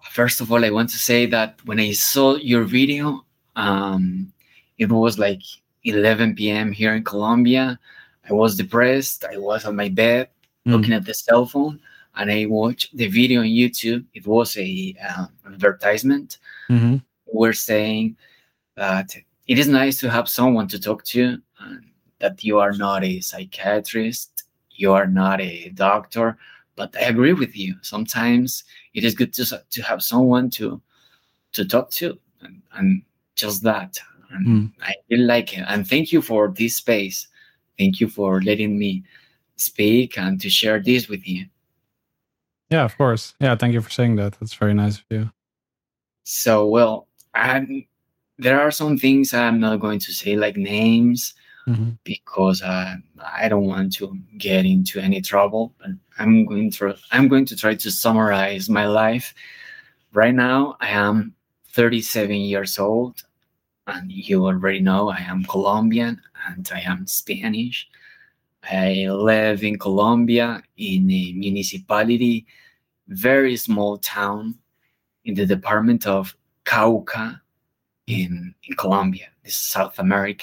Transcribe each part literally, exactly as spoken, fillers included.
first of all, I want to say that when I saw your video, um, it was like eleven p.m. here in Colombia. I was depressed. I was on my bed Mm. looking at the cell phone, and I watched the video on YouTube. It was a uh, advertisement. Mm-hmm. We're saying that it is nice to have someone to talk to, and that you are not a psychiatrist, you are not a doctor. But I agree with you. Sometimes it is good to to have someone to to talk to, and, and just that. And Mm. I really like it. And thank you for this space. Thank you for letting me speak and to share this with you. Yeah, of course. Yeah, thank you for saying that. That's very nice of you. So, well, I'm, there are some things I'm not going to say, like names, Mm-hmm. because uh, I don't want to get into any trouble. But I'm going to I'm going to try to summarize my life. Right now, I am thirty-seven years old, and you already know I am Colombian and I am Spanish. I live in Colombia in a municipality, very small town in the department of Cauca in, in Colombia, this is South America.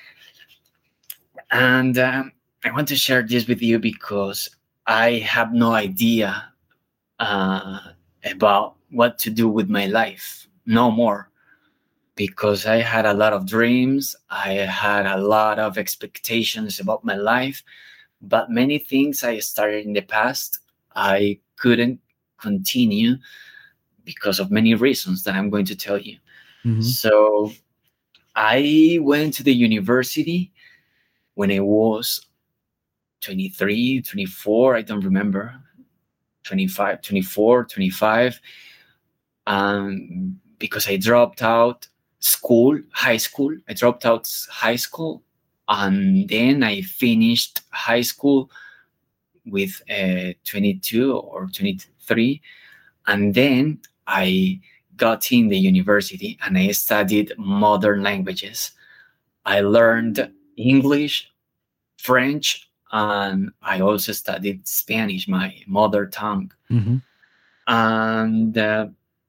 And um, I want to share this with you because I have no idea uh, about what to do with my life, no more. Because I had a lot of dreams, I had a lot of expectations about my life, but many things I started in the past, I couldn't continue because of many reasons that I'm going to tell you. Mm-hmm. So I went to the university when I was twenty-three, twenty-four, I don't remember, twenty-five, twenty-four, twenty-five, um, because I dropped out school, high school. I dropped out high school, and then I finished high school with uh, twenty-two or twenty-three, and then I got in the university and I studied modern languages. I learned English, French, and I also studied Spanish, my mother tongue. Mm-hmm. And uh,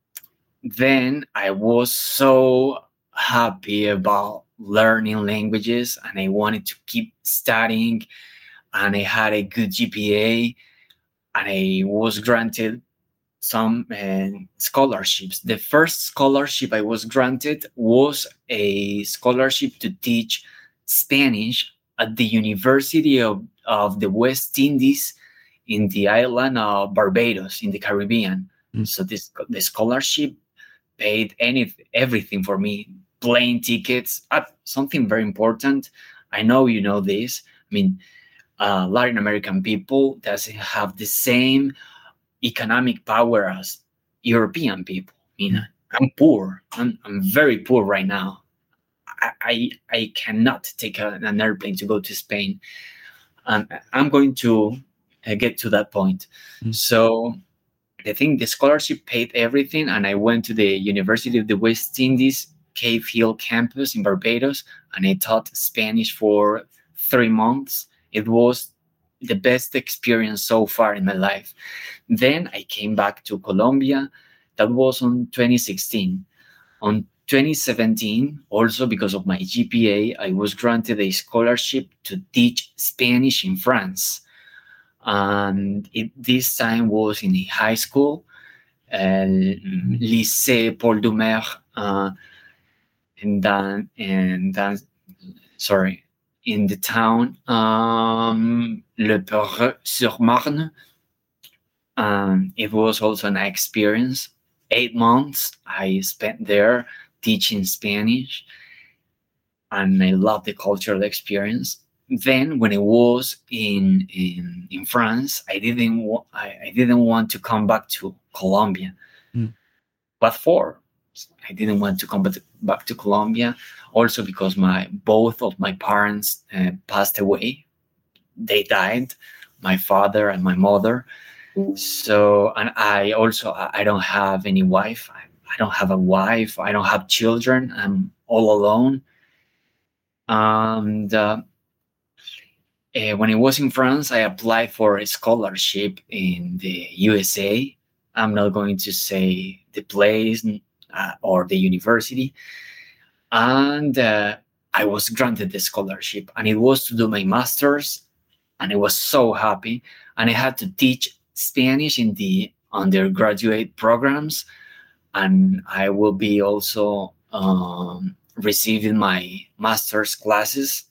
then I was so happy about learning languages and I wanted to keep studying, and I had a good G P A, and I was granted some uh, scholarships. The first scholarship I was granted was a scholarship to teach Spanish at the University of, of the West Indies in the island of Barbados in the Caribbean. Mm. So this the scholarship paid anything, everything for me, plane tickets, uh, something very important. I know you know this. I mean, uh, Latin American people doesn't have the same economic power as European people. I mean, I'm poor. I'm, I'm very poor right now. I, I, I cannot take a, an airplane to go to Spain. And I'm going to uh, get to that point. Mm. So I think the scholarship paid everything, and I went to the University of the West Indies, Cave Hill campus in Barbados, and I taught Spanish for three months. It was the best experience so far in my life. Then I came back to Colombia. That was on twenty sixteen. On twenty seventeen, also because of my G P A, I was granted a scholarship to teach Spanish in France. And it, this time was in a high school, uh, Lycée Paul Doumer, uh, and then, and then, sorry, in the town, um, Le Perreux-sur-Marne. Um, it was also an experience. Eight months I spent there teaching Spanish, and I loved the cultural experience. Then, when I was in in, in France, I didn't wa- I, I didn't want to come back to Colombia. Mm. What for? I didn't want to come back to Colombia. Also because my both of my parents uh, passed away. They died, my father and my mother. So, and I also I don't have any wife. I, I don't have a wife. I don't have children. I'm all alone. And uh, uh, when I was in France, I applied for a scholarship in the U S A, I'm not going to say the place uh, or the university. And uh, I was granted the scholarship, and it was to do my master's, and I was so happy. And I had to teach Spanish in the undergraduate programs, and I will be also um, receiving my master's classes.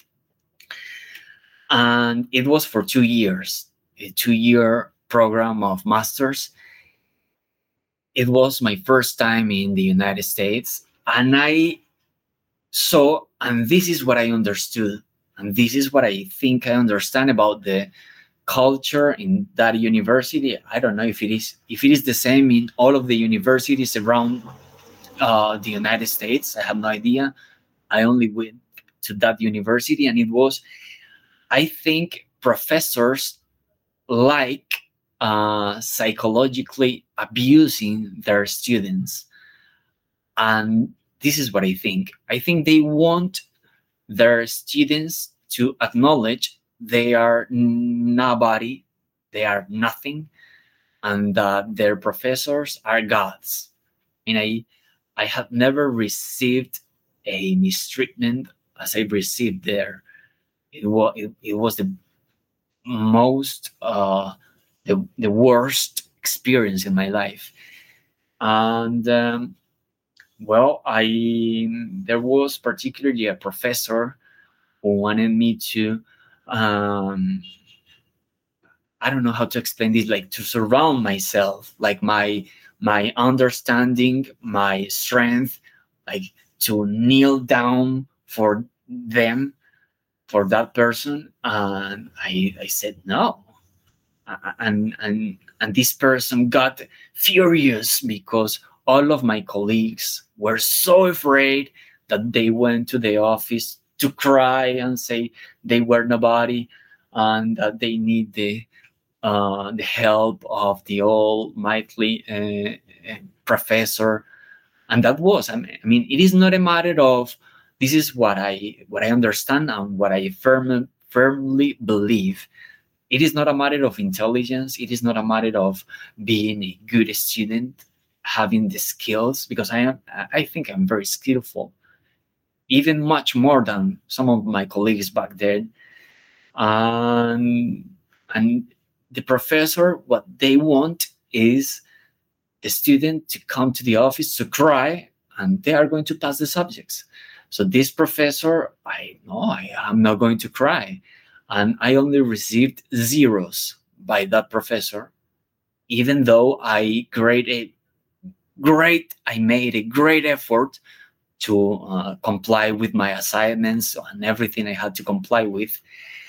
And it was for two years, a two-year program of masters. It was my first time in the United States, and I saw, and this is what I understood, and this is what I think I understand about the culture in that university. I don't know if it is if it is the same in all of the universities around uh, the United States. I have no idea. I only went to that university, and it was, I think, professors like uh, psychologically abusing their students. And this is what I think. I think they want their students to acknowledge they are nobody, they are nothing, and that their professors are gods. And I, I have never received a mistreatment as I received there. It was it, it was the most uh, the the worst experience in my life. And um, well, I there was particularly a professor who wanted me to um, I don't know how to explain this, like to surround myself, like my my understanding, my strength, like to kneel down for them, for that person. And I I said no. A- and and and this person got furious because all of my colleagues were so afraid that they went to the office to cry and say they were nobody, and that they need the uh, the help of the almighty uh, uh, professor. And that was, I mean, I mean, it is not a matter of, this is what I what I understand and what I firmly firmly believe. It is not a matter of intelligence. It is not a matter of being a good student, having the skills, because I am I think I'm very skillful, even much more than some of my colleagues back then. And and the professor, what they want is the student to come to the office to cry, and they are going to pass the subjects. So this professor, I know I am not going to cry. And I only received zeros by that professor, even though I graded great, I made a great effort to uh, comply with my assignments and everything I had to comply with.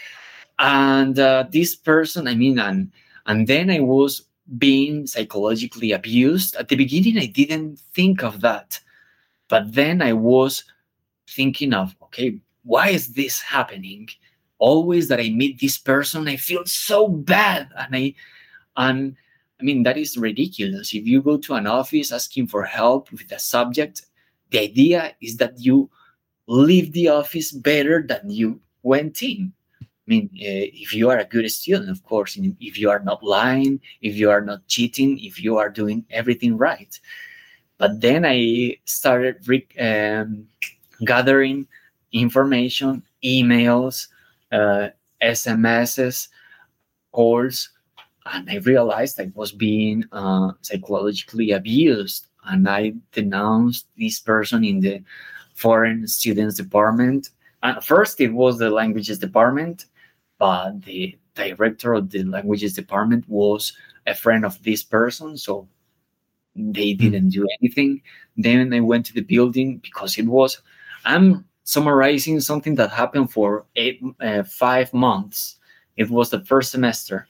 And uh, this person, I mean, and and then I was being psychologically abused. At the beginning, I didn't think of that, but then I was thinking of, okay, why is this happening? Always that I meet this person, I feel so bad, and I and I mean that is ridiculous. If you go to an office asking for help with a subject, the idea is that you leave the office better than you went in. I mean, uh, if you are a good student, of course, if you are not lying, if you are not cheating, if you are doing everything right. But then I started re- um, gathering information, emails, uh, S M Ses, calls, and I realized I was being uh, psychologically abused. And I denounced this person in the foreign students department. And first, it was the languages department, but the director of the languages department was a friend of this person, so they didn't do anything. Then I went to the building because it was, I'm summarizing something that happened for eight, uh, five months. It was the first semester.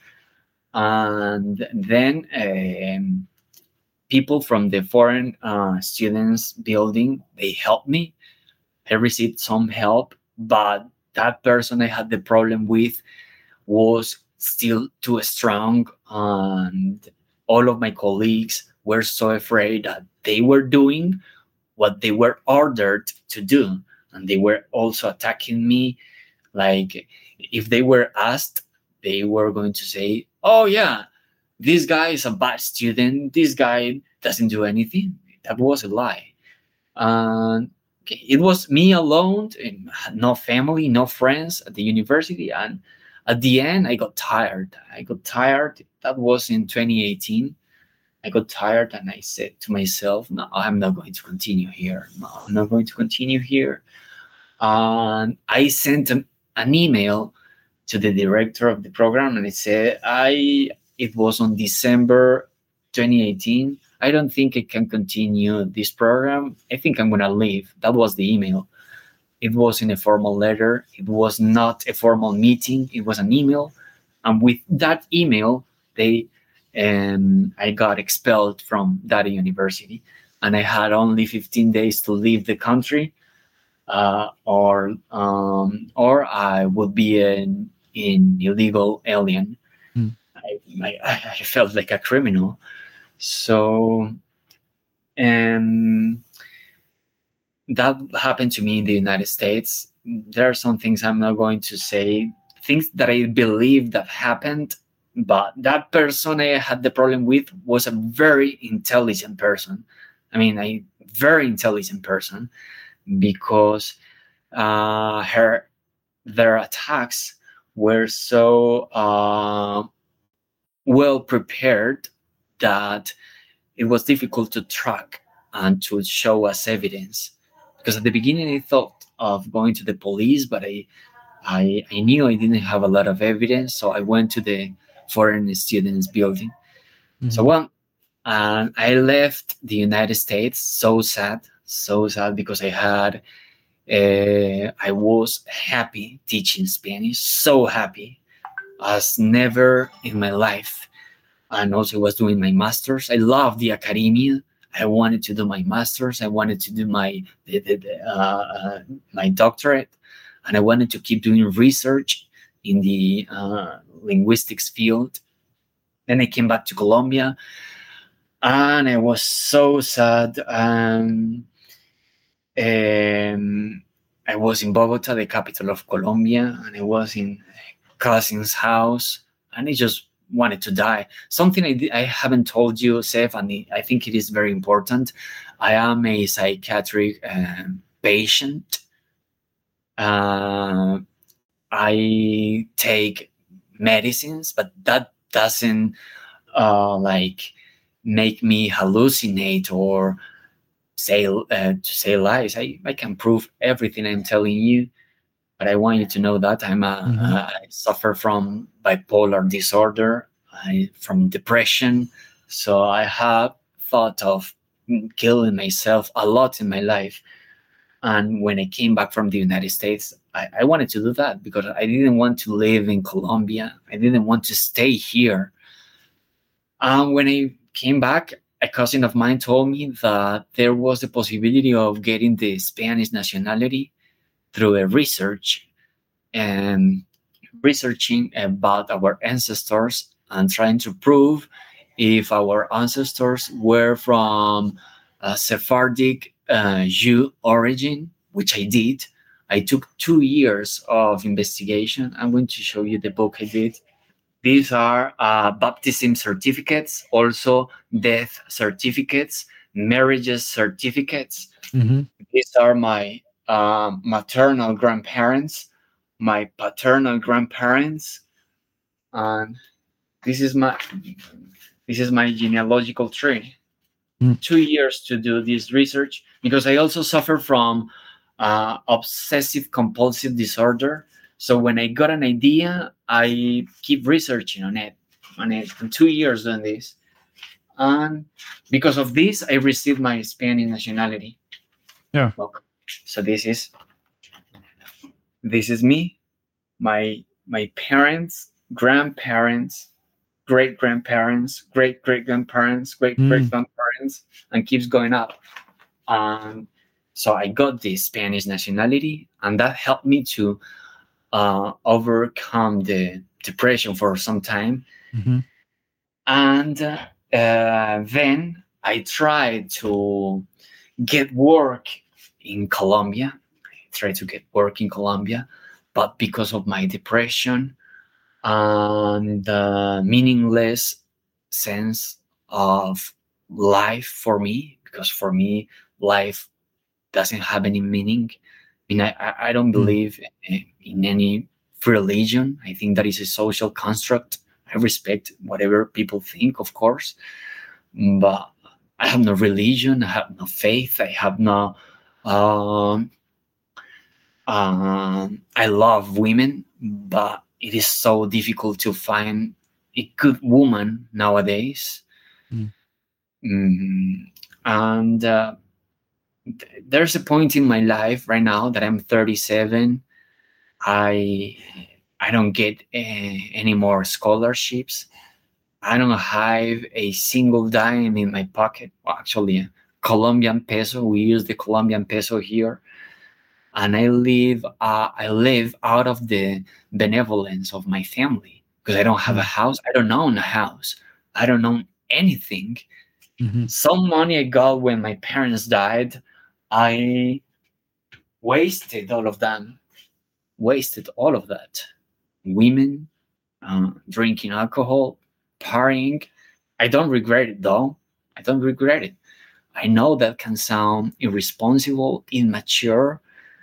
And then um, people from the foreign uh, students building, they helped me. I received some help, but that person I had the problem with was still too strong, and all of my colleagues were so afraid that they were doing what they were ordered to do, and they were also attacking me. Like, if they were asked, they were going to say, oh yeah, this guy is a bad student. This guy doesn't do anything. That was a lie. And okay, it was me alone, and no family, no friends at the university. And at the end, I got tired. I got tired. That was in twenty eighteen. I got tired and I said to myself, no, I'm not going to continue here. No, I'm not going to continue here. And I sent an, an email to the director of the program, and I said, I, it was on December twenty eighteen. I don't think I can continue this program. I think I'm going to leave. That was the email. It wasn't a formal letter. It was not a formal meeting. It was an email. And with that email, they and I got expelled from that university, and I had only fifteen days to leave the country, uh, or um, or I would be an, an illegal alien. Mm. I, I, I felt like a criminal. So, and that happened to me in the United States. There are some things I'm not going to say, things that I believe that happened. But that person I had the problem with was a very intelligent person. I mean, a very intelligent person, because uh, her their attacks were so uh, well prepared that it was difficult to track and to show us evidence. Because at the beginning I thought of going to the police, but I I, I knew I didn't have a lot of evidence, so I went to the foreign students building. Mm-hmm. So well, and I left the United States so sad, so sad, because I had, uh, I was happy teaching Spanish, so happy as never in my life. And also I was doing my master's. I loved the academia. I wanted to do my master's. I wanted to do my the, the, the, uh, uh, my doctorate, and I wanted to keep doing research in the uh, linguistics field. Then I came back to Colombia, and I was so sad. Um, um, I was in Bogota, the capital of Colombia, and I was in a cousin's house, and I just wanted to die. Something I, I haven't told you, Seth, and I think it is very important. I am a psychiatric uh, patient. Uh, I take medicines, but that doesn't uh, like make me hallucinate or say uh, to say lies. I, I can prove everything I'm telling you, but I want you to know that I'm a, mm-hmm. uh, I suffer from bipolar disorder, I, from depression. So I have thought of killing myself a lot in my life. And when I came back from the United States, I, I wanted to do that because I didn't want to live in Colombia. I didn't want to stay here. And when I came back, a cousin of mine told me that there was the possibility of getting the Spanish nationality through a research and researching about our ancestors and trying to prove if our ancestors were from a Sephardic uh, Jew origin, which I did. I took two years of investigation. I'm going to show you the book I did. These are uh, baptism certificates, also death certificates, marriages certificates. Mm-hmm. These are my uh, maternal grandparents, my paternal grandparents, and this is my this is my genealogical tree. Mm. Two years to do this research because I also suffer from uh, obsessive compulsive disorder. So when I got an idea, I keep researching on it, on it, for two years doing this. And because of this, I received my Spanish nationality. Yeah. Welcome. So this is, this is me, my, my parents, grandparents, great-grandparents, great-great-grandparents, great-great-grandparents, and keeps going up. Um, so I got the Spanish nationality, and that helped me to Uh, overcome the depression for some time. Mm-hmm. And uh, then I tried to get work in Colombia. I tried to get work in Colombia, but because of my depression and uh, meaningless sense of life for me, because for me, life doesn't have any meaning. I mean, I, I- I don't Mm. believe in, in any religion. I think that is a social construct. I respect whatever people think, of course, but I have no religion. I have no faith. I have no. Um, um, I love women, but it is so difficult to find a good woman nowadays. Mm. Mm, and uh, th- there's a point in my life right now that I'm thirty-seven. I I don't get uh, any more scholarships. I don't have a single dime in my pocket. Well, actually, a Colombian peso. We use the Colombian peso here, and I live. Uh, I live out of the benevolence of my family because I don't have a Mm. house. I don't own a house. I don't own anything. Mhm. Some money I got when my parents died, I wasted all of them. Wasted all of that. Women, uh, drinking alcohol, partying. I don't regret it though. I don't regret it. I know that can sound irresponsible, immature,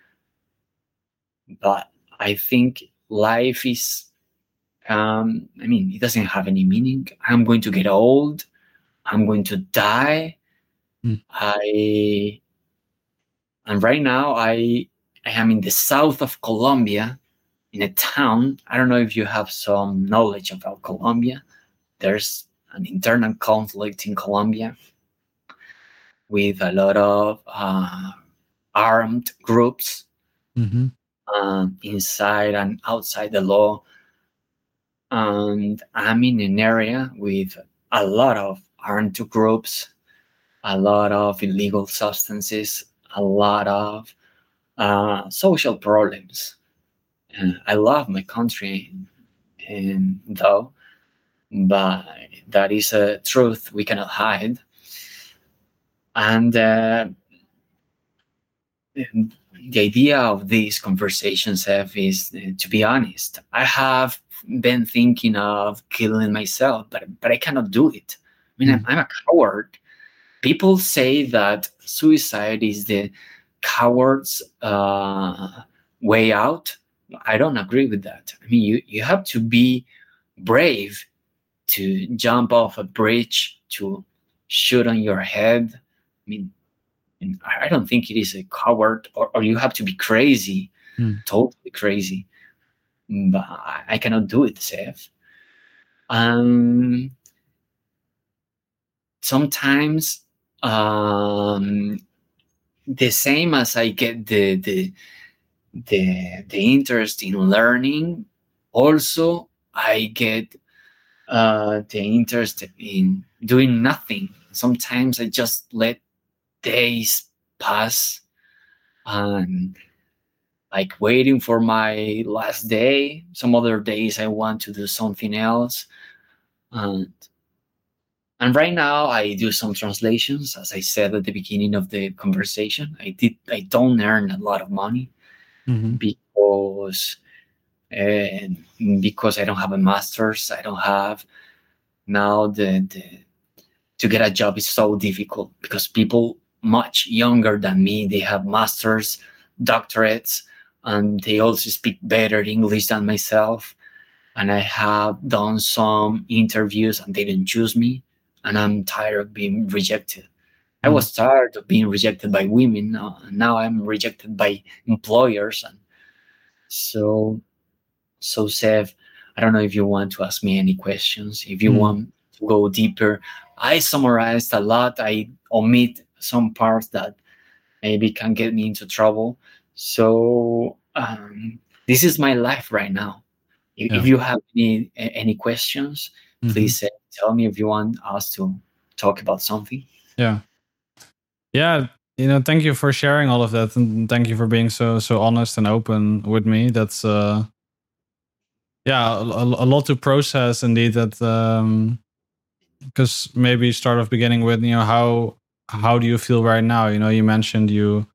but I think life is, um, I mean, it doesn't have any meaning. I'm going to get old. I'm going to die. Mm. I, and right now I, I am in the south of Colombia in a town. I don't know if you have some knowledge about Colombia. There's an internal conflict in Colombia with a lot of uh, armed groups Mhm. um, inside and outside the law. And I'm in an area with a lot of armed groups, a lot of illegal substances, a lot of uh, social problems. And I love my country, and though, but that is a truth we cannot hide. And uh, the idea of this conversation, Seth, is uh, to be honest. I have been thinking of killing myself, but but I cannot do it. I mean, I'm, Mm. I'm a coward. People say that suicide is the coward's uh, way out. I don't agree with that. I mean, you, you have to be brave to jump off a bridge, to shoot on your head. I mean, and I don't think it is a coward, or, or you have to be crazy, Mm. totally crazy. But I, I cannot do it, Seth. Um, sometimes, um, the same as I get the the the the interest in learning, also I get uh, the interest in doing nothing. Sometimes I just let days pass and like waiting for my last day. Some other days I want to do something else. And and right now I do some translations, as I said at the beginning of the conversation. I did I don't earn a lot of money Mhm. because uh, because I don't have a master's. I don't have now the, the to get a job is so difficult because people much younger than me, they have masters, doctorates, and they also speak better English than myself. And I have done some interviews and they didn't choose me, and I'm tired of being rejected. I Mm. was tired of being rejected by women. uh, Now I'm rejected by employers, and so so Seth, I don't know if you want to ask me any questions. If you Mm. want to go deeper, I summarized a lot. I omit some parts that maybe can get me into trouble. So um, this is my life right now. If, if Yeah. you have any any questions, Mhm. please uh, tell me if you want us to talk about something. Yeah. Yeah. You know, thank you for sharing all of that, and thank you for being so so honest and open with me. That's uh, yeah, a, a a lot to process indeed. That um, because maybe start off beginning with, you know, how how do you feel right now? You know, you mentioned you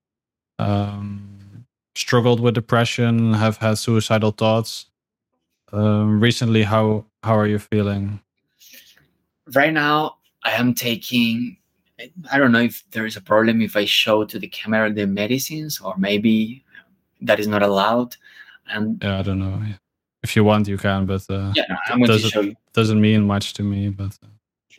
um, struggled with depression, have had suicidal thoughts. Um, recently, how how are you feeling? right now I am taking, I don't know if there is a problem if I show to the camera the medicines, or maybe that is not allowed. And yeah, I don't know. If you want, you can, but uh, yeah, no, I'm going to doesn't show you. doesn't mean much to me. But uh,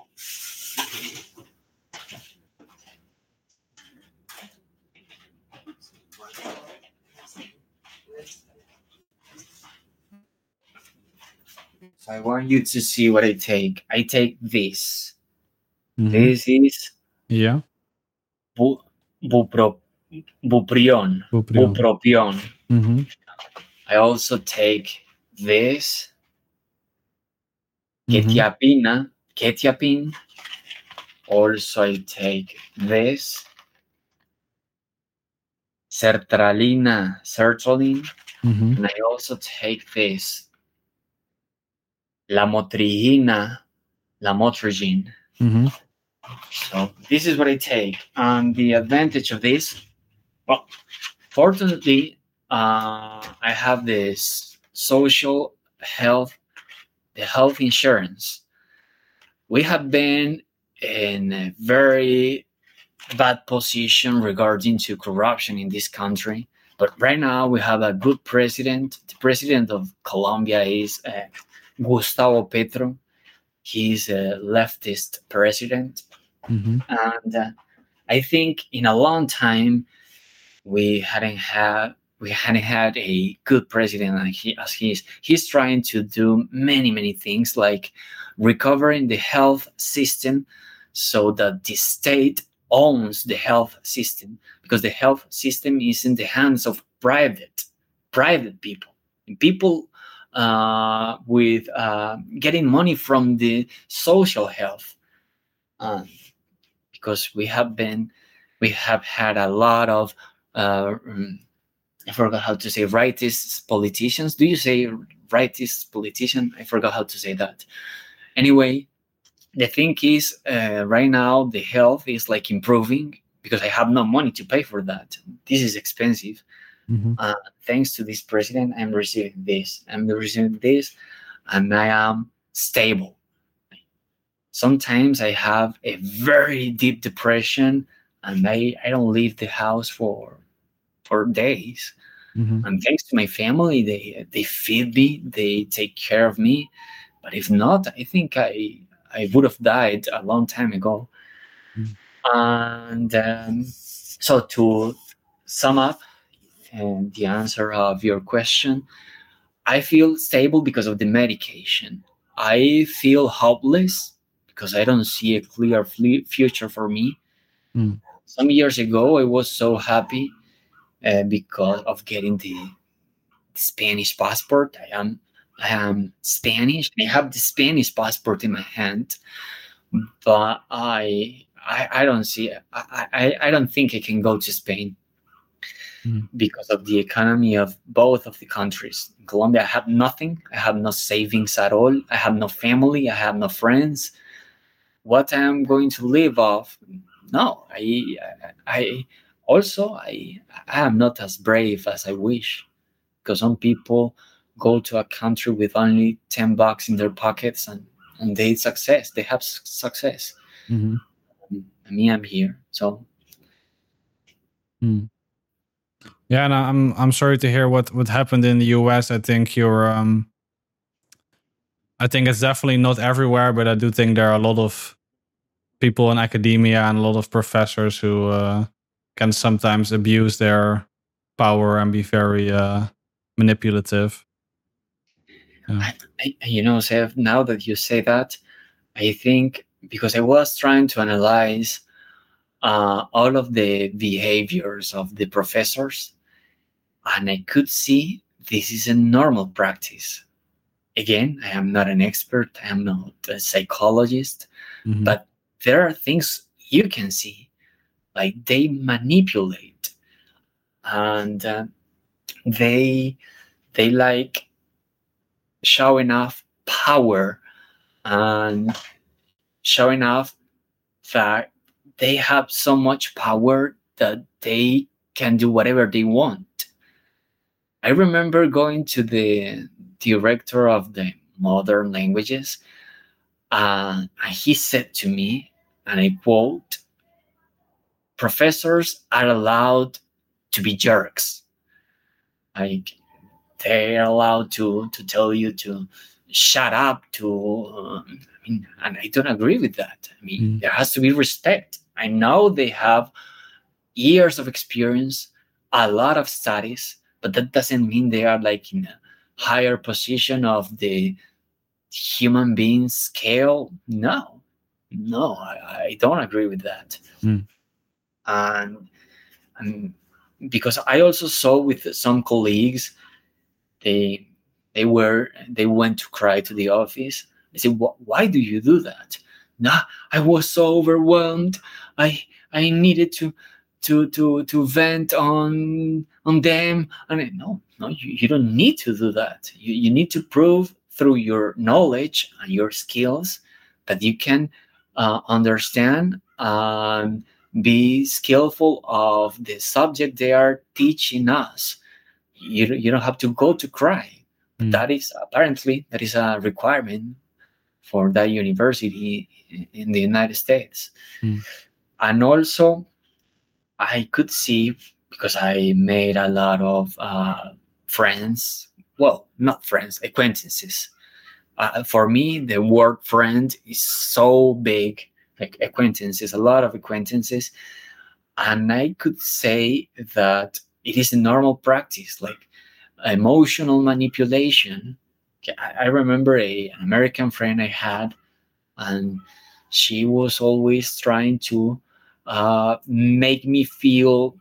So I want you to see what I take. I take this. mhm. This is yeah, bu, bupro, buprion. Buprion. Bupropion. Mhm. I also take this. Mhm. Quetiapina. Quetiapin. Also, I take this. Sertralina. Sertraline. Mhm. And I also take this. Lamotrigina. Lamotrigine. Mhm. So this is what I take. And the advantage of this, well, fortunately, uh, I have this social health, the health insurance. We have been in a very bad position regarding to corruption in this country, but right now we have a good president. The president of Colombia is uh, Gustavo Petro. He's a leftist president, Mhm. and uh, I think in a long time we hadn't had we hadn't had a good president as he as he is. He's trying to do many many things like recovering the health system so that the state owns the health system, because the health system is in the hands of private private people people uh, with uh, getting money from the social health. Um, because we have been we have had a lot of uh, um, I forgot how to say rightist politicians. Do you say rightist politician? I forgot how to say that. Anyway, the thing is, uh, right now the health is like improving because I have no money to pay for that. This is expensive. Mhm. Uh, thanks to this president, I'm receiving this. I'm receiving this, and I am stable. Sometimes I have a very deep depression, and I, I don't leave the house for for days. Mhm. And thanks to my family, they they feed me, they take care of me. But if not, I think I I would have died a long time ago. Mm. And um, so to sum up and the answer of your question, I feel stable because of the medication. I feel hopeless because I don't see a clear fle- future for me. Mm. Some years ago, I was so happy uh, because of getting the Spanish passport. I am I am Spanish. I have the Spanish passport in my hand, but I I, I don't see I, I I don't think I can go to Spain Mm. because of the economy of both of the countries. In Colombia, I have nothing. I have no savings at all. I have no family. I have no friends. What I'm going to live off? No, I I also I I am not as brave as I wish, because some people go to a country with only ten bucks in their pockets, and and they success. They have su- success. Mhm. And me, I'm here. So Mm. Yeah, and I'm I'm sorry to hear what what happened in the U S. I think you're um I think it's definitely not everywhere, but I do think there are a lot of people in academia and a lot of professors who uh, can sometimes abuse their power and be very uh, manipulative. Yeah. I, I, you know, Seth, now that you say that, I think because I was trying to analyze uh, all of the behaviors of the professors, and I could see this is a normal practice. Again, I am not an expert, I am not a psychologist, Mhm. but there are things you can see, like they manipulate, and uh, they they like showing off power and showing off that they have so much power that they can do whatever they want. I remember going to the director of the modern languages, Uh, and he said to me, and I quote, "Professors are allowed to be jerks. Like, they're allowed to to tell you to shut up, to um, I mean, and I don't agree with that. I mean, Mm. there has to be respect. I know they have years of experience, a lot of studies, but that doesn't mean they are like in a higher position of the human being scale. No, no, I, I don't agree with that. Mm. And, and because I also saw with some colleagues, they they were they went to cry to the office. I said, why do you do that? No, I was so overwhelmed. I I needed to to to to vent on on them. And I, no, no, you, you don't need to do that. You you need to prove through your knowledge and your skills that you can uh, understand and be skillful of the subject they are teaching us. You, you don't have to go to cry. But Mm. that is apparently that is a requirement for that university in the United States. Mm. And also, I could see, because I made a lot of uh, friends. Well, not friends, acquaintances. Uh, for me, the word friend is so big. Like acquaintances, a lot of acquaintances, and I could say that it is a normal practice, like emotional manipulation. I, I remember a, an American friend I had, and she was always trying to uh, make me feel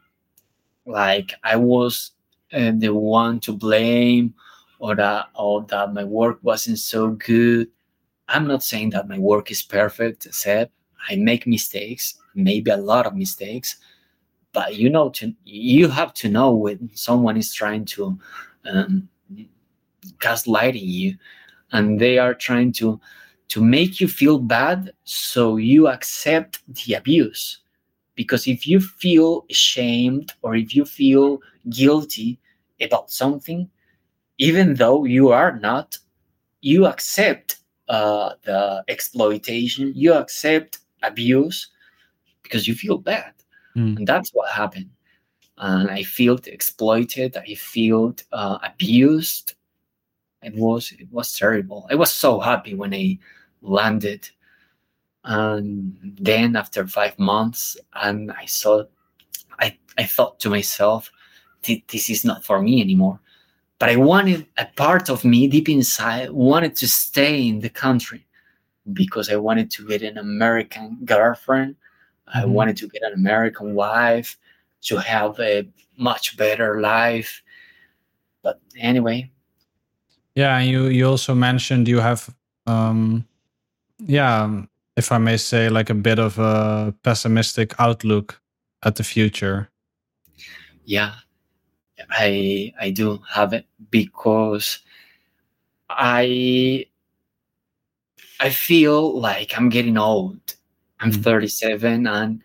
like I was uh, the one to blame, or that or that my work wasn't so good. I'm not saying that my work is perfect, except I make mistakes, maybe a lot of mistakes. But you know, to you have to know when someone is trying to um, gaslighting you, and they are trying to to make you feel bad, so you accept the abuse. Because if you feel ashamed or if you feel guilty about something, even though you are not, you accept uh, the exploitation, you accept abuse because you feel bad. Mm. And that's what happened. And I felt exploited, I felt uh, abused. It was it was terrible. I was so happy when I landed, and then after five months, and I saw, I I thought to myself, this is not for me anymore. But I wanted, a part of me deep inside wanted to stay in the country because I wanted to get an American girlfriend. I Mhm. wanted to get an American wife, to have a much better life. But anyway, Yeah, and you you also mentioned you have, um, yeah, um, if I may say, like a bit of a pessimistic outlook at the future. yeah, I I do have it because I I feel like I'm getting old. I'm Mm. thirty-seven, and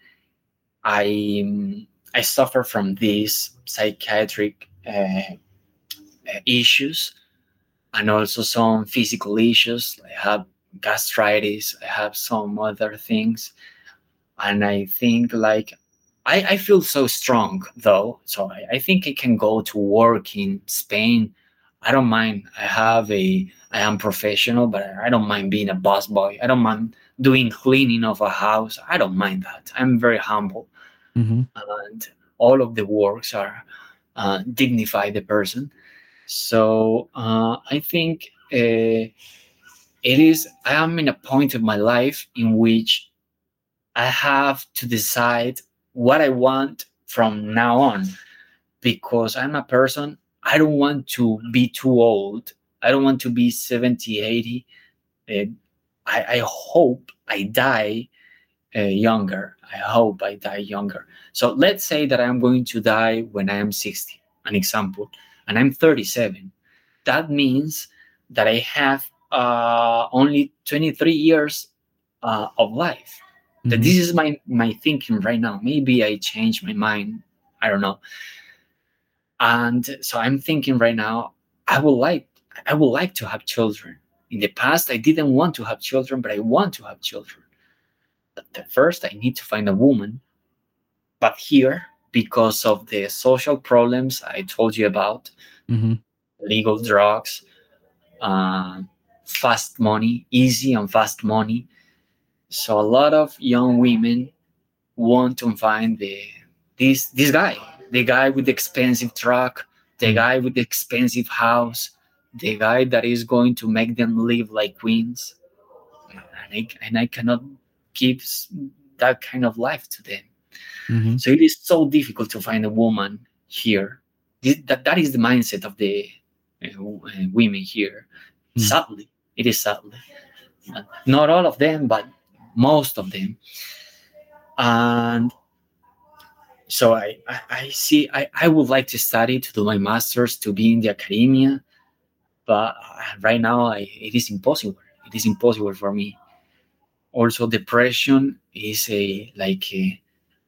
I I suffer from these psychiatric uh, issues, and also some physical issues. I have gastritis. I have some other things, and I think like I, I feel so strong though. So I, I think I can go to work in Spain. I don't mind. I have a I am professional, but I don't mind being a boss boy. I don't mind doing cleaning of a house. I don't mind that. I'm very humble, Mm-hmm. and all of the works are uh, dignify the person. So uh, I think uh, it is. I am in a point of my life in which I have to decide what I want from now on, because I'm a person, I don't want to be too old. I don't want to be seventy, eighty. Uh, I, I hope I die uh, younger. I hope I die younger. So let's say that I'm going to die when I am sixty, an example, and I'm thirty-seven. That means that I have uh, only twenty-three years uh, of life. That Mm-hmm. this is my my thinking right now. Maybe I changed my mind. I don't know. And so I'm thinking right now, I would like I would like to have children. In the past, I didn't want to have children, but I want to have children. But the first, I need to find a woman. But here, because of the social problems I told you about, Mm-hmm. legal drugs, uh, fast money, easy and fast money. So a lot of young women want to find the this this guy, the guy with the expensive truck, the Mm. guy with the expensive house, the guy that is going to make them live like queens. And I, and I cannot give s- that kind of life to them. Mm-hmm. So it is so difficult to find a woman here. This, that, that is the mindset of the uh, w- uh, women here. Mm. Sadly, it is sadly. But not all of them, but most of them. And so I, I, I see, I, I would like to study, to do my master's, to be in the academia. But uh, right now, I, it is impossible. It is impossible for me. Also, depression is a like a,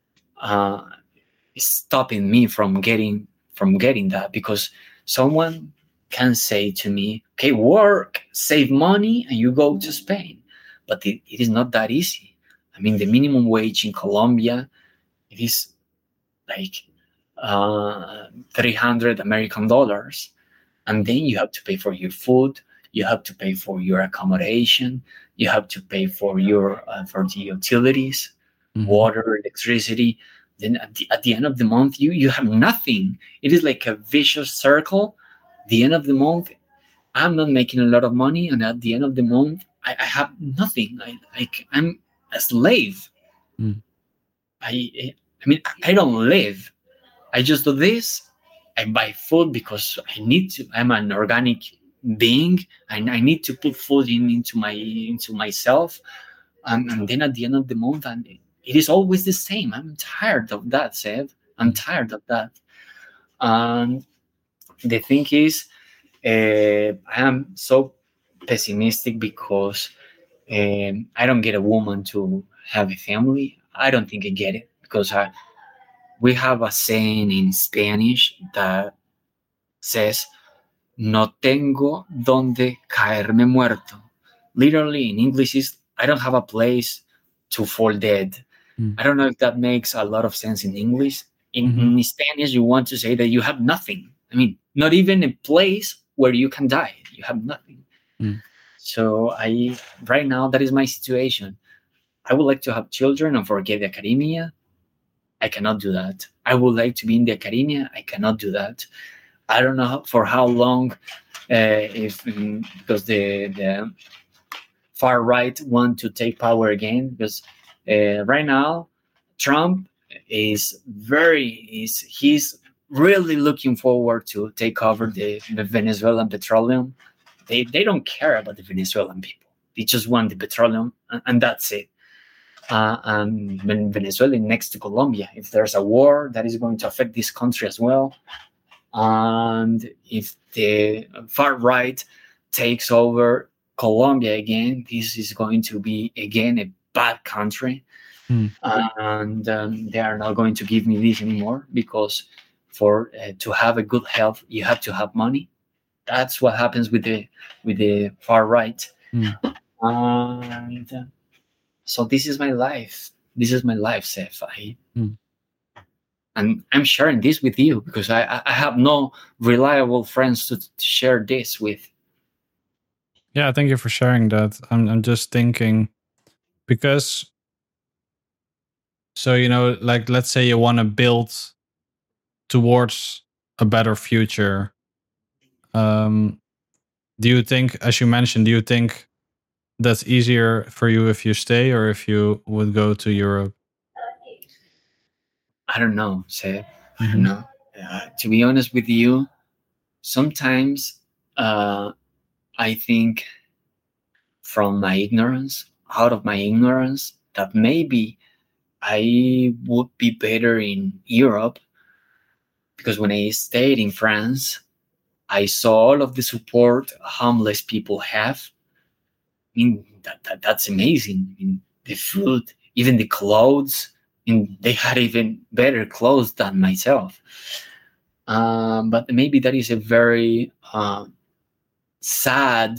uh, stopping me from getting from getting that, because someone can say to me, okay, work, save money, and you go to Spain. But it, it is not that easy. I mean, the minimum wage in Colombia, it is like uh, three hundred American dollars, and then you have to pay for your food, you have to pay for your accommodation, you have to pay for your uh, for the utilities, Mm-hmm. water, electricity. Then at the, at the end of the month, you you have nothing. It is like a vicious circle. The end of the month, I'm not making a lot of money, and at the end of the month, I, I have nothing. I like I'm a slave. Mm. I I mean I don't live. I just do this. I buy food because I need to. I'm an organic being, and I need to put food in into my into myself. And, and then at the end of the month, and it is always the same. I'm tired of that, Seb. I'm tired of that. And the thing is, uh, I am so pessimistic because um, I don't get a woman to have a family. I don't think I get it because I, we have a saying in Spanish that says, no tengo donde caerme muerto. Literally in English is, I don't have a place to fall dead. Mm. I don't know if that makes a lot of sense in English. In, Mm-hmm. in Spanish, you want to say that you have nothing. I mean, not even a place where you can die. You have nothing. Mm. So I, right now, that is my situation. I would like to have children and forget the academia. I cannot do that. I would like to be in the academia. I cannot do that. I don't know for how long, uh, if mm, because the the far right want to take power again. Because uh, right now, Trump is very is he's really looking forward to take over the, the Venezuelan petroleum. They they don't care about the Venezuelan people. They just want the petroleum, and, and that's it. Uh, and Venezuela is next to Colombia. If there's a war, that is going to affect this country as well. And if the far right takes over Colombia again, this is going to be again a bad country. Mm. And um, they are not going to give me this anymore, because for uh, to have a good health, you have to have money. That's what happens with the with the far right. Mm. And uh, so this is my life. This is my life, Seth. I, Mm. and I'm sharing this with you because I, I have no reliable friends to, to share this with. Yeah, thank you for sharing that. I'm I'm just thinking, because, so you know, like, let's say you want to build towards a better future. Um, do you think, as you mentioned, do you think that's easier for you if you stay or if you would go to Europe? I don't know, Seth. I Mhm. don't know. Uh, to be honest with you, sometimes uh, I think from my ignorance, out of my ignorance, that maybe I would be better in Europe, because when I stayed in France, I saw all of the support homeless people have. I mean, that, that that's amazing. I mean, the food, even the clothes. I mean, they had even better clothes than myself. Um, but maybe that is a very uh, sad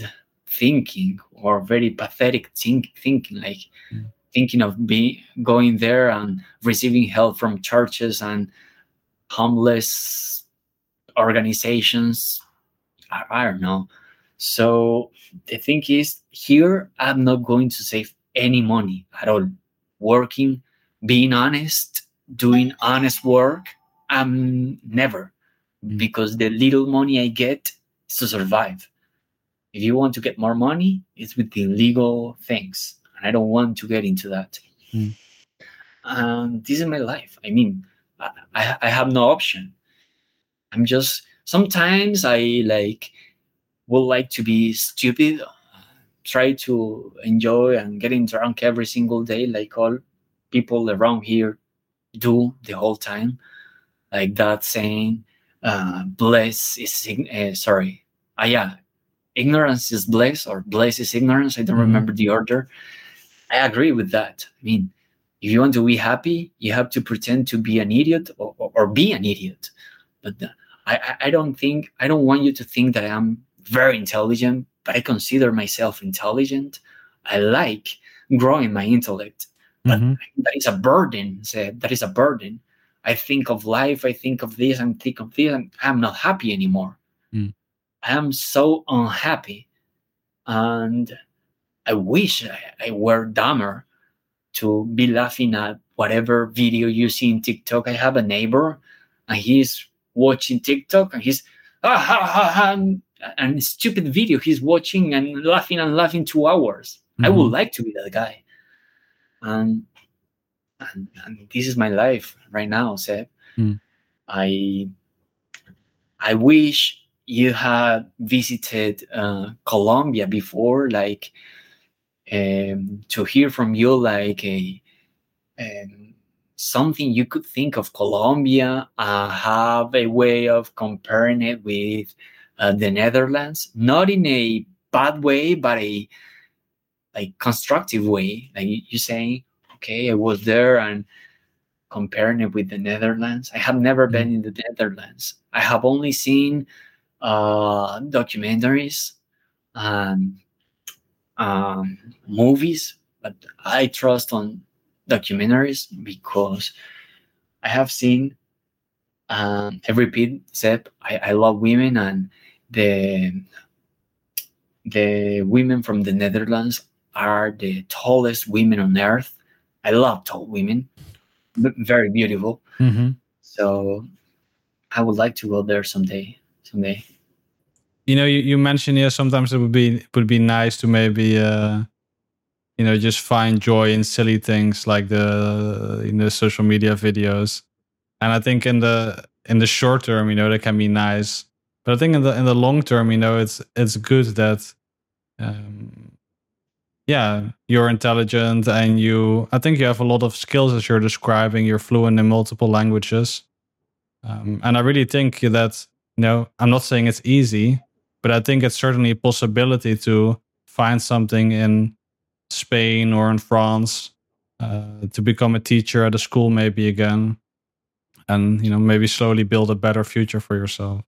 thinking, or very pathetic think, thinking, like Mm. thinking of be going there and receiving help from churches and homeless organizations. I, I don't know. So the thing is, here I'm not going to save any money at all. Working, being honest, doing honest work, I'm never, Mm. because the little money I get is to survive. If you want to get more money, it's with the illegal things, and I don't want to get into that. Mm. And this is my life. I mean, I, I, I have no option. I'm just sometimes I like would like to be stupid, try to enjoy and getting drunk every single day, like all people around here do the whole time. Like that saying, uh, "Bless is uh, sorry, ah yeah, ignorance is bliss, or bliss is ignorance." I don't Mhm. remember the order. I agree with that. I mean, if you want to be happy, you have to pretend to be an idiot, or, or, or be an idiot. But uh, I, I don't think I don't want you to think that I'm very intelligent, but I consider myself intelligent. I like growing my intellect, but Mhm. that is a burden. Say, that is a burden. I think of life. I think of this. I think of this. And I'm not happy anymore. Mm. I am so unhappy, and I wish I, I were dumber to be laughing at whatever video you see in TikTok. I have a neighbor, and he's watching TikTok, and he's ah, ha, ha, ha, and, and stupid video he's watching and laughing and laughing two hours. I would Mhm. like to be that guy. And, and and this is my life right now, Seb. Mm. I I wish you had visited uh, Colombia before, like um, to hear from you, like a um, something you could think of Colombia, uh, have a way of comparing it with uh, the Netherlands, not in a bad way, but a like constructive way. Like you saying, okay, I was there, and comparing it with the Netherlands. I have never Mm. been in the Netherlands. I have only seen uh, documentaries and um, movies, but I trust on documentaries because I have seen, um, I repeat, Seb, I, I love women, and the the women from the Netherlands are the tallest women on earth. I love tall women, b- very beautiful. Mhm. So I would like to go there someday. Someday. You know, you, you mentioned, yeah, sometimes it would be it would be nice to maybe uh you know just find joy in silly things like the in the social media videos. And I think in the in the short term, you know, that can be nice. But I think in the in the long term, you know, it's it's good that um yeah, you're intelligent and you I think you have a lot of skills as you're describing. You're fluent in multiple languages. Um, and I really think that, you know, I'm not saying it's easy, but I think it's certainly a possibility to find something in Spain or in France, uh, to become a teacher at a school maybe again, and, you know, maybe slowly build a better future for yourself.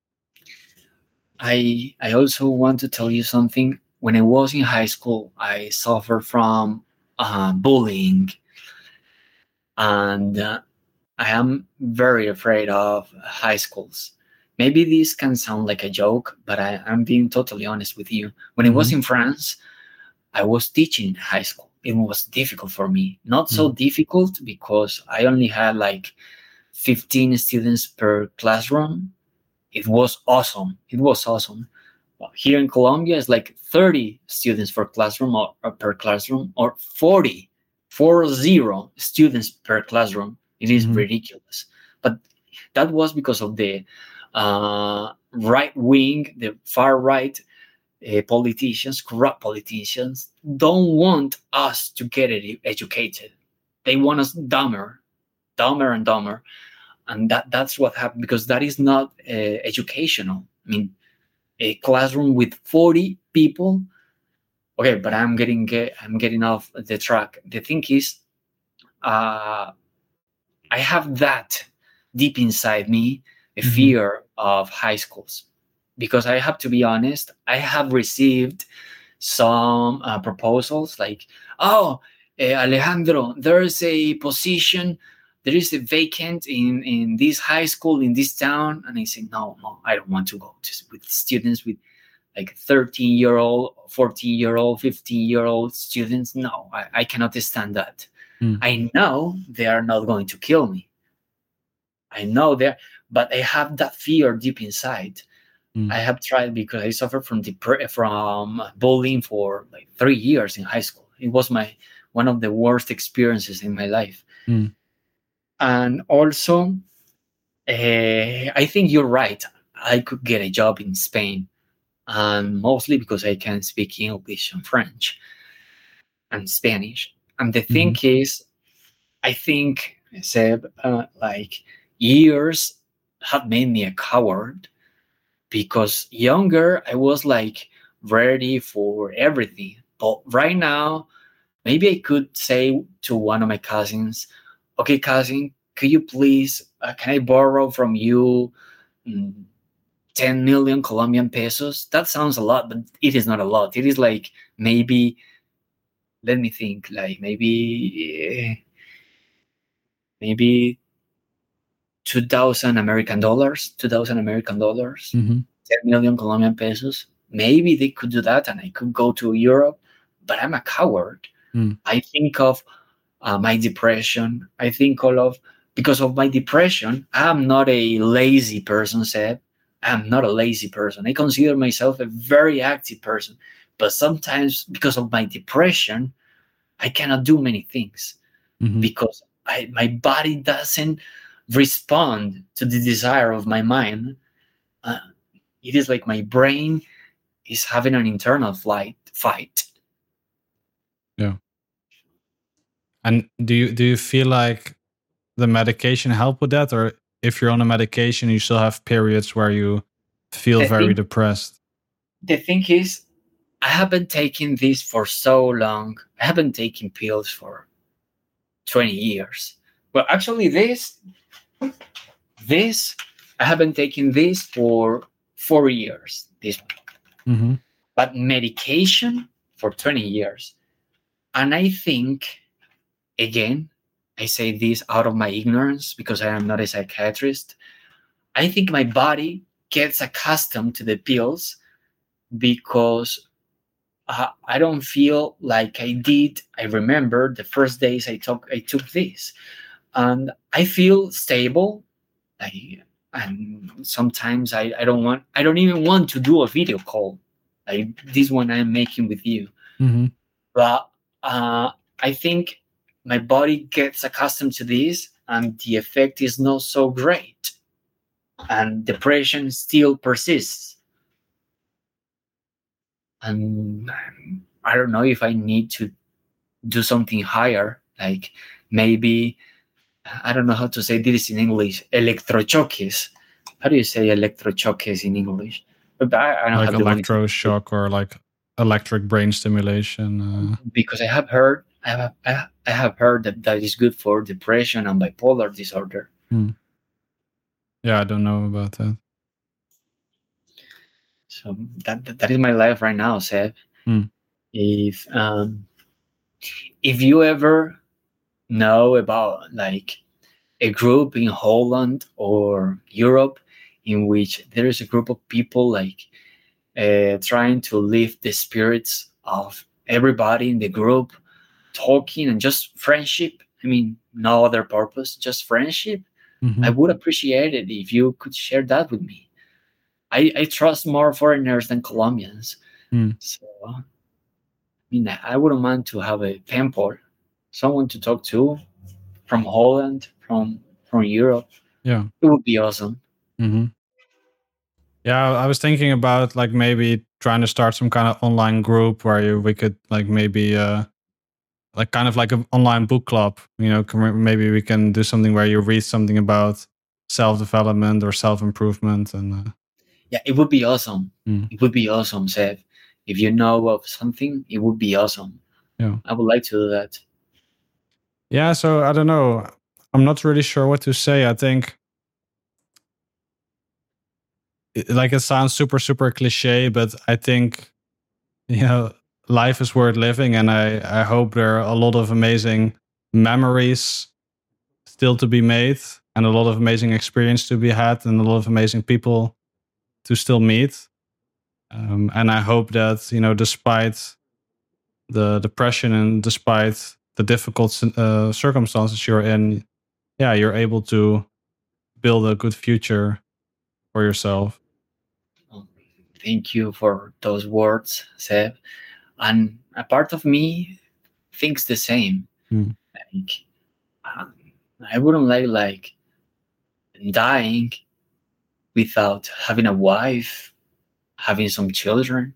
I I also want to tell you something. When I was in high school, I suffered from uh, bullying, and uh, I am very afraid of high schools. Maybe this can sound like a joke, but I, I'm being totally honest with you. When I was Mhm. in France, I was teaching in high school. It was difficult for me. Not so Mm. difficult because I only had like fifteen students per classroom. It was awesome. It was awesome. Well, here in Colombia, it's like thirty students per classroom, or, or per classroom, or forty, four zero students per classroom. It is Mhm. ridiculous. But that was because of the uh, right wing, the far right uh, politicians, corrupt politicians, don't want us to get edu- educated. They want us dumber, dumber and dumber, and that that's what happened, because that is not uh, educational. I mean, a classroom with forty people. Okay, but I'm getting get, I'm getting off the track. The thing is, uh, I have that deep inside me, a Mhm. fear of high schools, because I have to be honest. I have received some uh, proposals like, oh, uh, Alejandro, there's a position, there is a vacant in, in this high school in this town. And I say, no, no, I don't want to go to, with students with like thirteen year old, fourteen year old, fifteen year old students. No, I, I cannot stand that. Mm. I know they are not going to kill me. I know that, but I have that fear deep inside. Mm. I have tried because I suffered from dep- from bullying for like three years in high school. It was my one of the worst experiences in my life. Mm. And also, uh, I think you're right. I could get a job in Spain, and mostly because I can speak English and French and Spanish. And the thing mm-hmm. is, I think, Seb, uh, like years have made me a coward, because younger I was like ready for everything. But right now, maybe I could say to one of my cousins, okay, cousin, could you please, uh, can I borrow from you mm, ten million Colombian pesos? That sounds a lot, but it is not a lot. It is like maybe, let me think, like maybe, uh, maybe two thousand American dollars, two thousand American dollars, mm-hmm. ten million Colombian pesos. Maybe they could do that and I could go to Europe, but I'm a coward. Mm. I think of uh, my depression. I think all of, because of my depression, I'm not a lazy person, Seb. I'm not a lazy person. I consider myself a very active person. But sometimes because of my depression, I cannot do many things mm-hmm. because I, my body doesn't respond to the desire of my mind. Uh, it is like my brain is having an internal flight fight. Yeah. And do you do you feel like the medication help with that, or if you're on a medication, you still have periods where you feel the very thing, depressed? The thing is, I haven't taken this for so long. I haven't taken pills for twenty years. Well, actually, this, this, I haven't taken this for four years. This one, mm-hmm. But medication for twenty years, and I think, again, I say this out of my ignorance because I am not a psychiatrist. I think my body gets accustomed to the pills because uh, I don't feel like I did. I remember the first days I took I took this, and I feel stable. I, and sometimes I, I don't want. I don't even want to do a video call, like this one I'm making with you. Mm-hmm. But uh, I think my body gets accustomed to this, and the effect is not so great, and depression still persists. And I don't know if I need to do something higher, like maybe, I don't know how to say this in English, electrochoques. How do you say electrochoques in English? But I, I don't like have electroshock or like electric brain stimulation. Uh... Because I have heard, I have, I have heard that that is good for depression and bipolar disorder. Hmm. Yeah, I don't know about that. So that that, that is my life right now, Seb. Hmm. If um, if you ever know about like a group in Holland or Europe in which there is a group of people like uh, trying to lift the spirits of everybody in the group, talking and just friendship. I mean, no other purpose, just friendship. Mm-hmm. I would appreciate it if you could share that with me. I, I trust more foreigners than Colombians. Mm. So, I mean, I wouldn't mind to have a pen pal, someone to talk to from Holland, from from Europe. Yeah, it would be awesome. Mm-hmm. Yeah, I was thinking about like maybe trying to start some kind of online group where you, we could like maybe uh, like kind of like an online book club. You know, maybe we can do something where you read something about self-development or self-improvement. And uh, yeah, it would be awesome. Mm. It would be awesome, Seth. If you know of something, it would be awesome. Yeah, I would like to do that. Yeah, so I don't know. I'm not really sure what to say. I think it, like it sounds super, super cliche, but I think, you know, life is worth living, and I, I hope there are a lot of amazing memories still to be made, and a lot of amazing experience to be had, and a lot of amazing people to still meet. Um, and I hope that, you know, despite the depression and despite the difficult uh, circumstances you're in, yeah, you're able to build a good future for yourself. Well, thank you for those words, Seb. And a part of me thinks the same. Mm. Like, um, I wouldn't like like dying without having a wife, having some children.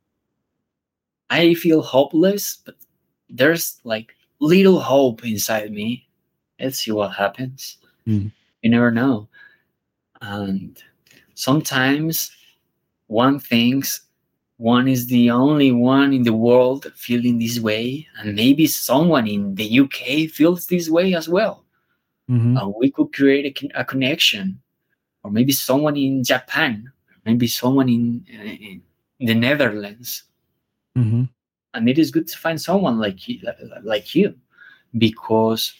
I feel hopeless, but there's like little hope inside me. Let's see what happens. Mm. You never know. And sometimes one thinks one is the only one in the world feeling this way, and maybe someone in the U K feels this way as well. Mm-hmm. And we could create a, a connection, or maybe someone in Japan, maybe someone in, in the Netherlands. Mm-hmm. And it is good to find someone like you, like you, because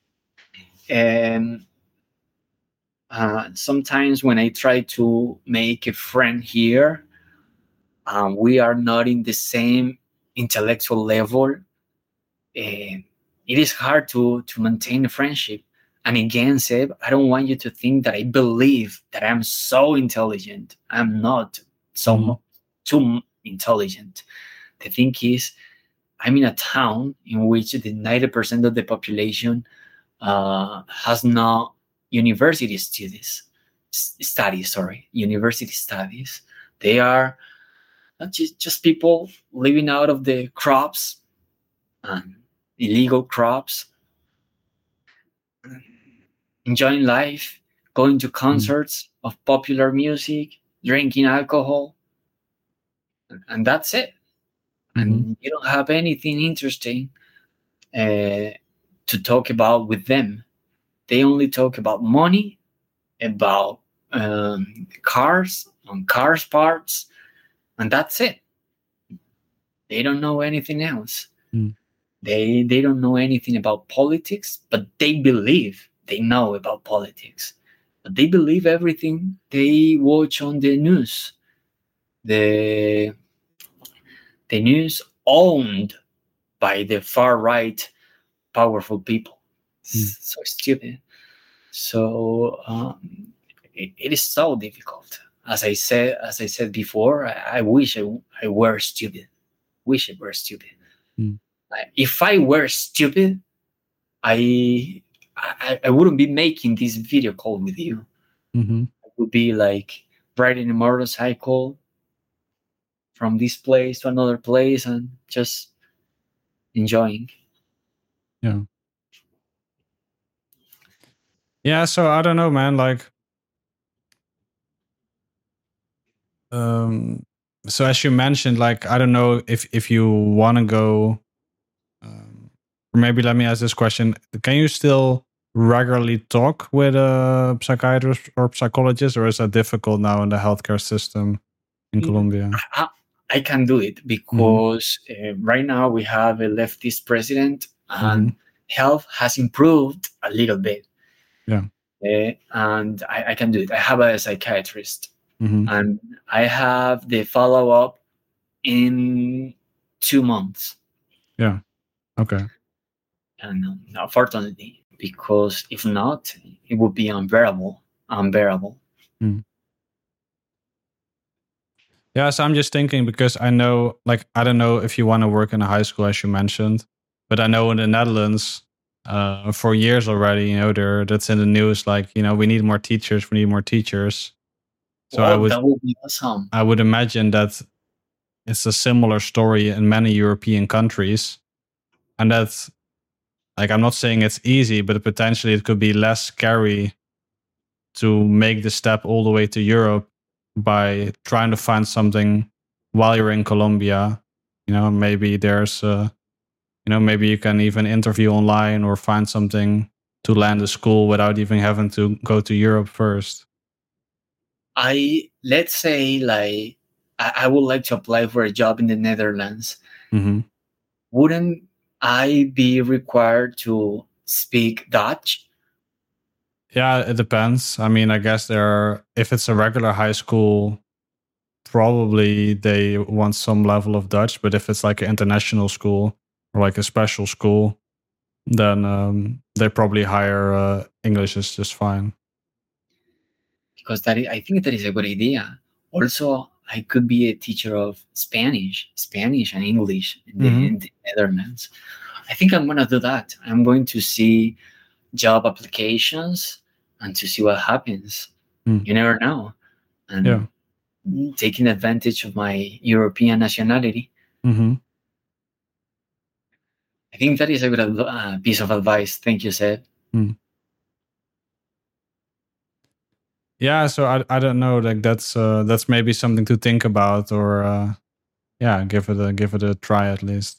um, uh, sometimes when I try to make a friend here, um, we are not in the same intellectual level. Uh, it is hard to to maintain a friendship. And again, Seb, I don't want you to think that I believe that I'm so intelligent. I'm not so Mhm. mu- too intelligent. The thing is, I'm in a town in which the ninety percent of the population uh, has no university studies, s- studies, sorry, university studies. They are not just, just people living out of the crops and illegal crops, enjoying life, going to concerts of popular music, drinking alcohol, and, and that's it. And you don't have anything interesting uh, to talk about with them. They only talk about money, about um, cars, on cars parts, and that's it. They don't know anything else. Mm. They they don't know anything about politics, but they believe they know about politics. But they believe everything they watch on the news. The the news owned by the far right powerful people. Mm. So stupid. So um, it, it is so difficult. As I said, as I said before, I, I wish I, I were stupid. Wish I were stupid. Mm. Like, if I were stupid, I, I I wouldn't be making this video call with you. Mm-hmm. I would be like riding a motorcycle from this place to another place and just enjoying. Yeah. Yeah. So I don't know, man. Like, um, so as you mentioned, like, I don't know if if you want to go. Um, or maybe let me ask this question: can you still regularly talk with a psychiatrist or psychologist, or is that difficult now in the healthcare system in Colombia? I, I can do it because uh, right now we have a leftist president and Mhm. health has improved a little bit. Yeah. Uh, and I, I can do it. I have a psychiatrist Mhm. and I have the follow up in two months. Yeah. Okay. And um, unfortunately, because if not, it would be unbearable. Unbearable. Mm. Yeah, so I'm just thinking because I know, like, I don't know if you want to work in a high school, as you mentioned, but I know in the Netherlands, uh, for years already, you know, there that's in the news, like, you know, we need more teachers, we need more teachers. So I Well, would, that would be awesome. I would imagine that it's a similar story in many European countries, and that's like, I'm not saying it's easy, but potentially it could be less scary to make the step all the way to Europe by trying to find something while you're in Colombia. You know, maybe there's, uh, you know, maybe you can even interview online or find something to land a school without even having to go to Europe first. I let's say like I, I would like to apply for a job in the Netherlands, Mm-hmm. wouldn't I be required to speak Dutch? Yeah, it depends. I mean, I guess there are, if it's a regular high school, probably they want some level of Dutch. But if it's like an international school or like a special school, then um, they probably hire uh, English is just fine. Because that is, I think that is a good idea. Also, I could be a teacher of Spanish, Spanish and English in the, Mhm. in the Netherlands. I think I'm going to do that. I'm going to see job applications and to see what happens. Mm. You never know. And Yeah. taking advantage of my European nationality. Mm-hmm. I think that is a good adv- uh, piece of advice. Thank you, Seb. Mm. Yeah, so I I don't know, like that's uh, that's maybe something to think about, or uh, yeah, give it a give it a try at least.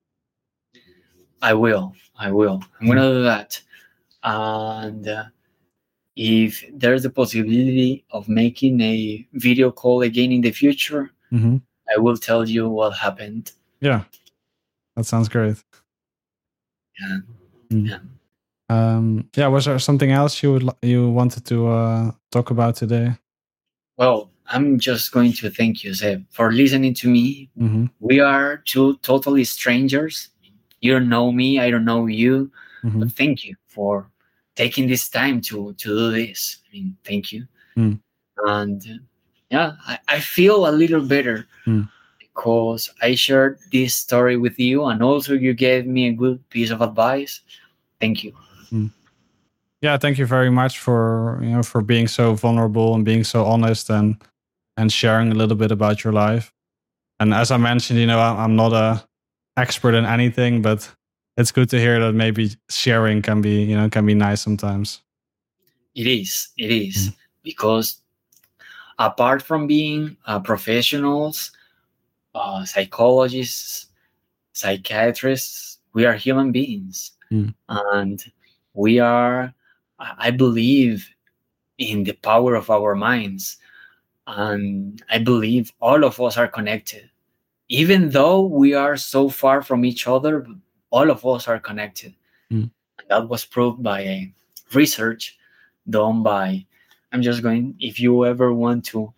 I will. I will. I'm going to do that. And uh, if there's a possibility of making a video call again in the future, Mm-hmm. I will tell you what happened. Yeah, that sounds great. Yeah. Mm. Yeah. Um, yeah, was there something else you would li- you wanted to uh, talk about today? Well, I'm just going to thank you, Seb, for listening to me. Mm-hmm. We are two totally strangers. You don't know me, I don't know you. Mm-hmm. But thank you for taking this time to to do this. I mean, thank you. Mm. And uh, yeah, I, I feel a little better Mm. because I shared this story with you, and also you gave me a good piece of advice. Thank you. Mm. Yeah, thank you very much for you know for being so vulnerable and being so honest and and sharing a little bit about your life. And as I mentioned, you know, I'm, I'm not a expert in anything, but it's good to hear that maybe sharing can be you know can be nice sometimes. It is. It is Mm. because apart from being uh, professionals, uh, psychologists, psychiatrists, we are human beings, Mm. and we are. I I believe in the power of our minds, and I believe all of us are connected. Even though we are so far from each other, all of us are connected. Mm. And that was proved by a research done by. I'm just going. If you ever want to,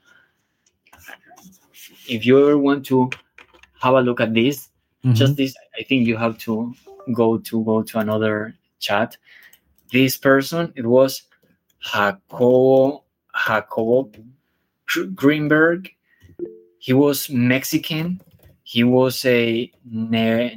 if you ever want to have a look at this, Mhm. just this, I think you have to go to go to another chat. This person, it was Jacobo Jacobo Greenberg. He was Mexican. He was a ne-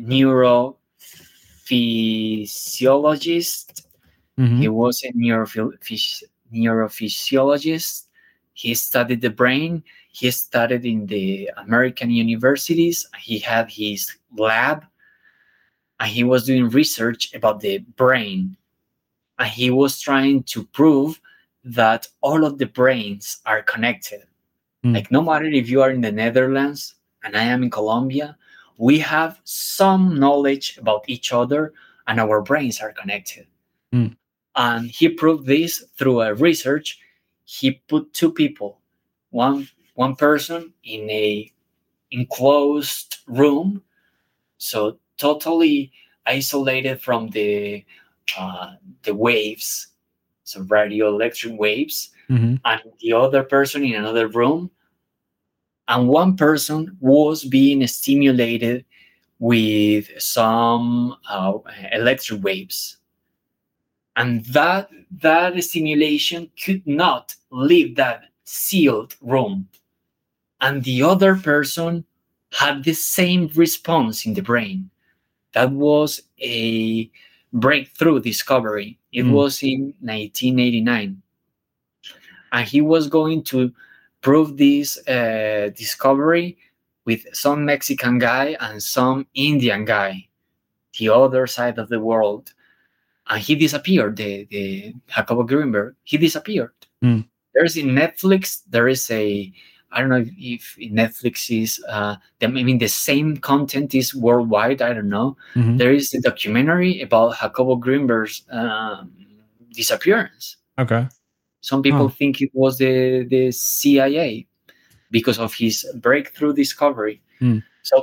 neurophysiologist. Mhm. He was a neurophys- neurophysiologist. He studied the brain. He studied in the American universities. He had his lab, and he was doing research about the brain. And he was trying to prove that all of the brains are connected. Mm. Like, no matter if you are in the Netherlands and I am in Colombia, we have some knowledge about each other, and our brains are connected. Mm. And he proved this through a research. He put two people, one one person in a enclosed room, so totally isolated from the uh, the waves, so radioelectric waves, Mhm. and the other person in another room, and one person was being stimulated with some uh, electric waves, and that that stimulation could not leave that sealed room, and the other person had the same response in the brain. That was a breakthrough discovery. It Mm. was in nineteen eighty-nine, and he was going to prove this uh, discovery with some Mexican guy and some Indian guy, the other side of the world. And he disappeared, the, the Jacobo Greenberg. He disappeared. Mm. There's in Netflix, there is a, I don't know if, if Netflix is, uh, I mean, the same content is worldwide, I don't know. Mhm. There is a documentary about Jacobo Greenberg's um, disappearance. Okay. Some people Oh. think it was the, the C I A because of his breakthrough discovery. Mm. So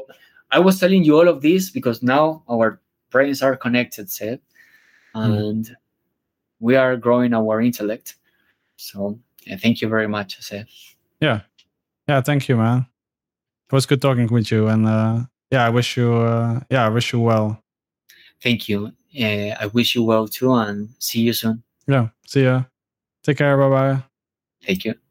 I was telling you all of this because now our brains are connected, Seth, and mm. we are growing our intellect. So yeah, thank you very much, Seth. Yeah. Yeah, thank you, man. It was good talking with you, and uh, yeah, I wish you, uh, yeah, I wish you well. Thank you. Uh, I wish you well too, and see you soon. Yeah, see ya. Take care. Bye bye. Thank you.